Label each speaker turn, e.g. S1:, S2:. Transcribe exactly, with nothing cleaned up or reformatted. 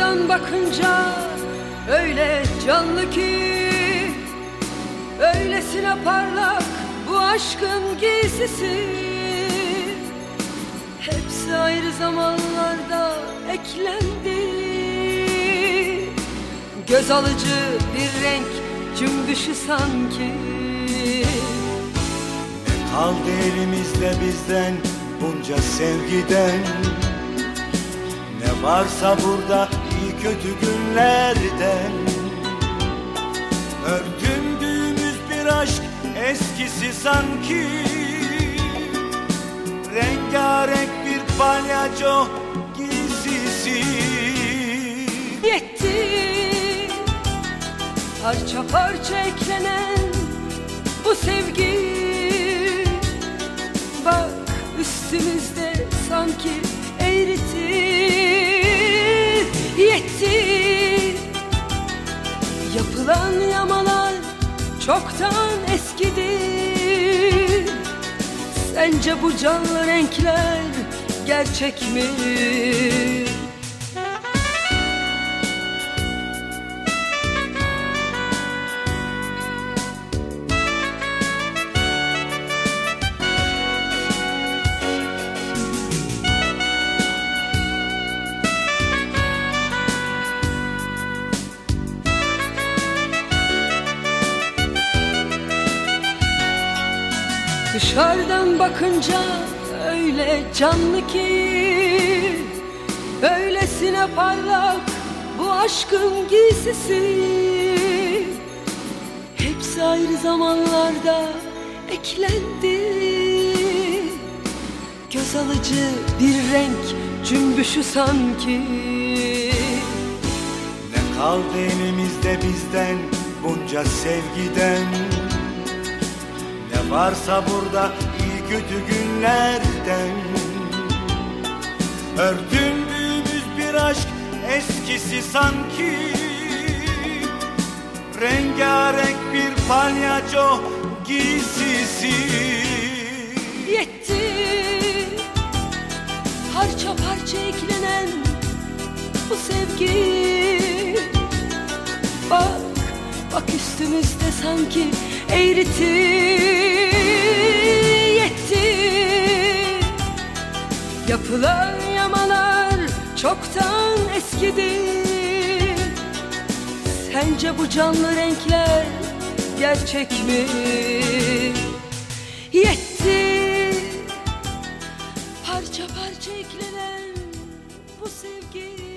S1: Dışarıdan bakınca öyle canlı ki, öylesine parlak bu aşkın giysisi. Hepsi ayrı zamanlarda eklendi, göz alıcı bir renk cümbüşü sanki.
S2: Ne kaldı elimizde bizden bunca sevgiden? Ne varsa burada iyi kötü günlerden. Örtündüğümüz bir aşk eskisi sanki. Rengarenk bir palyaço giysisi.
S1: Yetti parça parça eklenen bu sevgi. Bak üstümüzde sanki eğriti. Yetti yapılan yamalar çoktan eskidi. Sence bu canlı renkler gerçek mi? Dışarıdan bakınca öyle canlı ki, öylesine parlak bu aşkın giysisi. Hepsi ayrı zamanlarda eklendi, göz alıcı bir renk cümbüşü sanki.
S2: Ne kaldı elimizde bizden bunca sevgiden? Ne varsa burada iyi kötü günlerden. Örtündüğümüz bir aşk eskisi sanki. Rengarenk bir palyaço giysisi.
S1: Yetti parça parça eklenen bu sevgi. Bak, bak üstümüzde sanki eğriti. Yetti yapılan yamalar çoktan eskidi. Sence bu canlı renkler gerçek mi? Yetti parça parça eklenen bu sevgi.